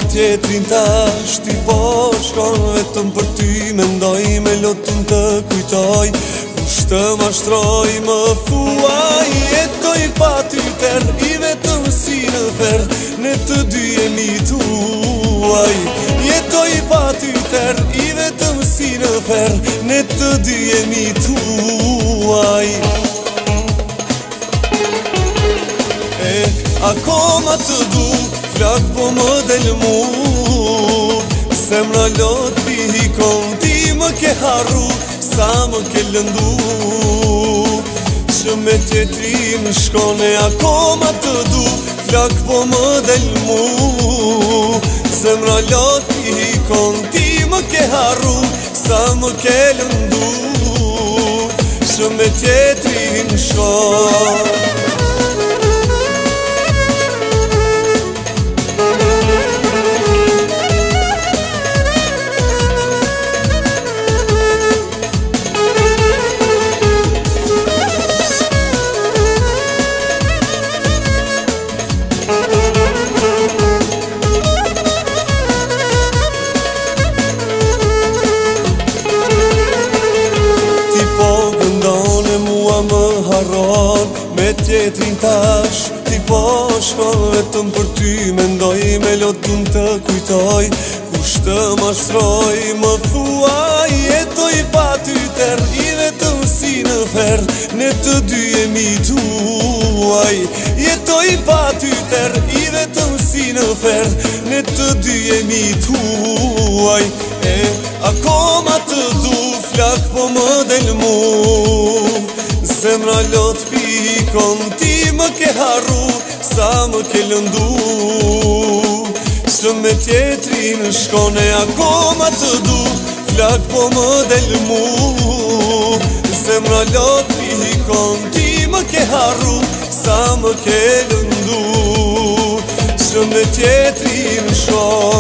tjetrin tash ti po shkon vetëm për ty mendoj me lotun të kujtoj kush të mashtroj më thuaj jetoj pa ty ter I vetëm si në fer ne të dy jemi tuaj jetoj pa ty ter I vetëm si në fer ne të dy jemi tuaj akoma të du flak po më del mu semra lot pikon ti më ke harru sa më ke lëndu që me tjetrin shkone akoma të du flak po më del mu semra lot pikon ti më ke harru sa më ke lëndu që me tjetrin shkone me tjetrin tash ti po shkon vetëm për ty mendoj me lotun të kujtoj kush të mashtroj më thuaj jetoj pa ty ter I vetëm si në fer ne të dy jemi tuaj jetoj pa ty ter I vetëm si në fer ne të dy jemi tuaj akoma të du flak po më del mu semra lot pikon ti më ke harru sa më ke lëndu që me tjetrin shkone akoma të du flak po më del mu semra lot pikon ti më ke harru sa më ke lëndu që me tjetrin shkone